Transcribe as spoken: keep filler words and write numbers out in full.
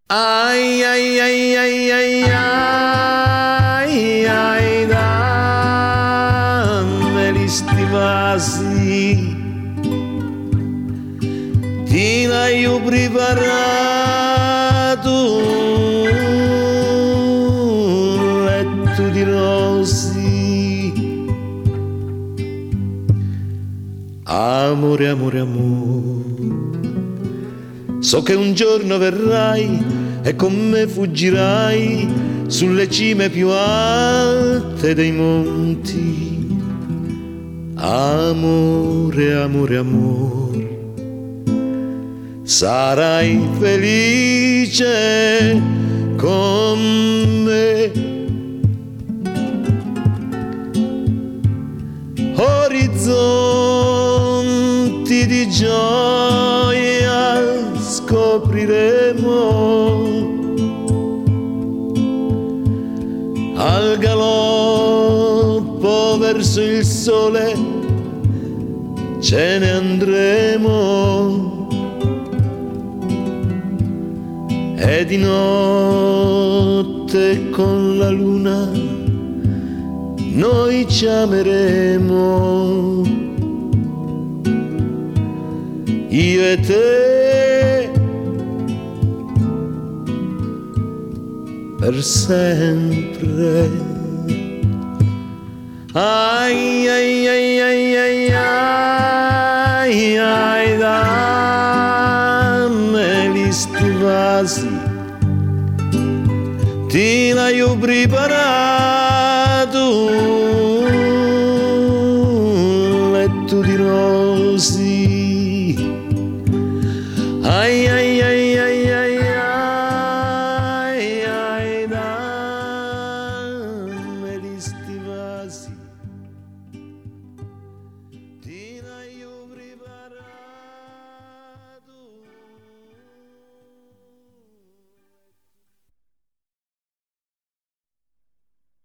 Ai ai ai ai ai ai ai dammeli sti vasi, ti l'hai preparato un letto di rossi. Amore, amore, amore, so che un giorno verrai e con me fuggirai sulle cime più alte dei monti. Amore, amore, amore, sarai felice con me. Orizzonti di gioia scopriremo, al galoppo verso il sole ce ne andremo, e di notte con la luna noi ci ameremo, io e te per sempre. Ai ai ai ai ai ai ai dammeli sti vasi, ti l'hai preparato un letto di rosi. Ai ai ai ai ai ai ai dammeli sti vasi, ti l'hai